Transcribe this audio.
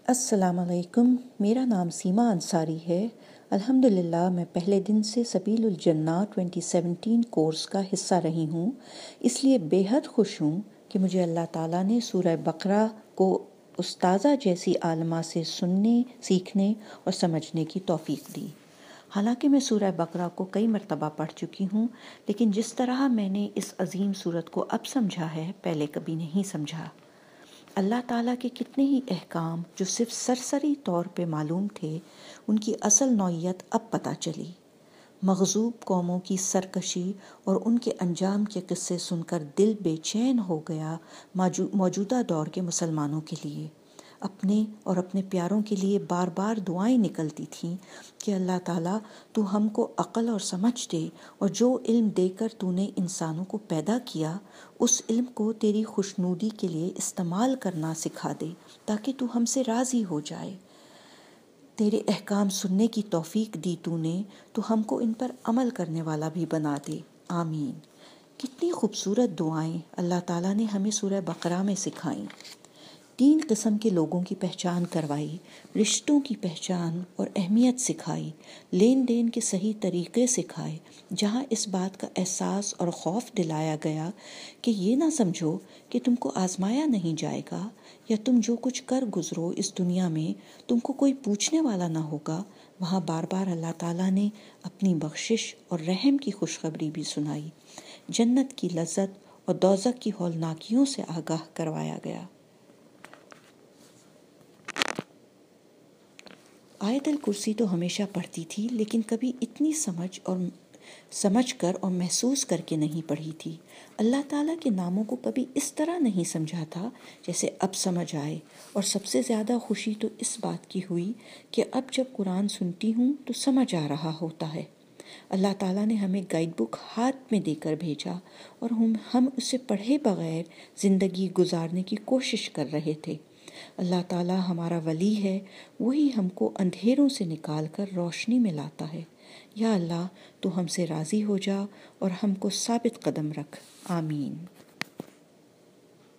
السلام علیکم، میرا نام سیما انصاری ہے۔ الحمدللہ میں پہلے دن سے سبیل الجنہ 2017 کورس کا حصہ رہی ہوں، اس لیے بے حد خوش ہوں کہ مجھے اللہ تعالیٰ نے سورہ بقرہ کو استاذہ جیسی عالمہ سے سننے، سیکھنے اور سمجھنے کی توفیق دی۔ حالانکہ میں سورہ بقرہ کو کئی مرتبہ پڑھ چکی ہوں، لیکن جس طرح میں نے اس عظیم سورت کو اب سمجھا ہے پہلے کبھی نہیں سمجھا۔ اللہ تعالیٰ کے کتنے ہی احکام جو صرف سرسری طور پہ معلوم تھے، ان کی اصل نوعیت اب پتہ چلی۔ مغضوب قوموں کی سرکشی اور ان کے انجام کے قصے سن کر دل بے چین ہو گیا موجودہ دور کے مسلمانوں کے لیے۔ اپنے اور اپنے پیاروں کے لیے بار بار دعائیں نکلتی تھیں کہ اللہ تعالیٰ تو ہم کو عقل اور سمجھ دے، اور جو علم دے کر تو نے انسانوں کو پیدا کیا اس علم کو تیری خوشنودی کے لیے استعمال کرنا سکھا دے، تاکہ تو ہم سے راضی ہو جائے۔ تیرے احکام سننے کی توفیق دی تو نے، تو ہم کو ان پر عمل کرنے والا بھی بنا دے، آمین۔ کتنی خوبصورت دعائیں اللہ تعالیٰ نے ہمیں سورہ بقرہ میں سکھائیں۔ 3 قسم کے لوگوں کی پہچان کروائی، رشتوں کی پہچان اور اہمیت سکھائی، لین دین کے صحیح طریقے سکھائے، جہاں اس بات کا احساس اور خوف دلایا گیا کہ یہ نہ سمجھو کہ تم کو آزمایا نہیں جائے گا، یا تم جو کچھ کر گزرو اس دنیا میں تم کو کوئی پوچھنے والا نہ ہوگا۔ وہاں بار بار اللہ تعالیٰ نے اپنی بخشش اور رحم کی خوشخبری بھی سنائی، جنت کی لذت اور دوزخ کی ہولناکیوں سے آگاہ کروایا گیا۔ آیت الکرسی تو ہمیشہ پڑھتی تھی، لیکن کبھی اتنی سمجھ کر اور محسوس کر کے نہیں پڑھی تھی۔ اللہ تعالیٰ کے ناموں کو کبھی اس طرح نہیں سمجھا تھا جیسے اب سمجھ آئے، اور سب سے زیادہ خوشی تو اس بات کی ہوئی کہ اب جب قرآن سنتی ہوں تو سمجھ آ رہا ہوتا ہے۔ اللہ تعالیٰ نے ہمیں گائیڈ بک ہاتھ میں دے کر بھیجا، اور ہم اسے پڑھے بغیر زندگی گزارنے کی کوشش کر رہے تھے۔ اللہ تعالیٰ ہمارا ولی ہے، وہی ہم کو اندھیروں سے نکال کر روشنی میں لاتا ہے۔ یا اللہ تو ہم سے راضی ہو جا اور ہم کو ثابت قدم رکھ، آمین۔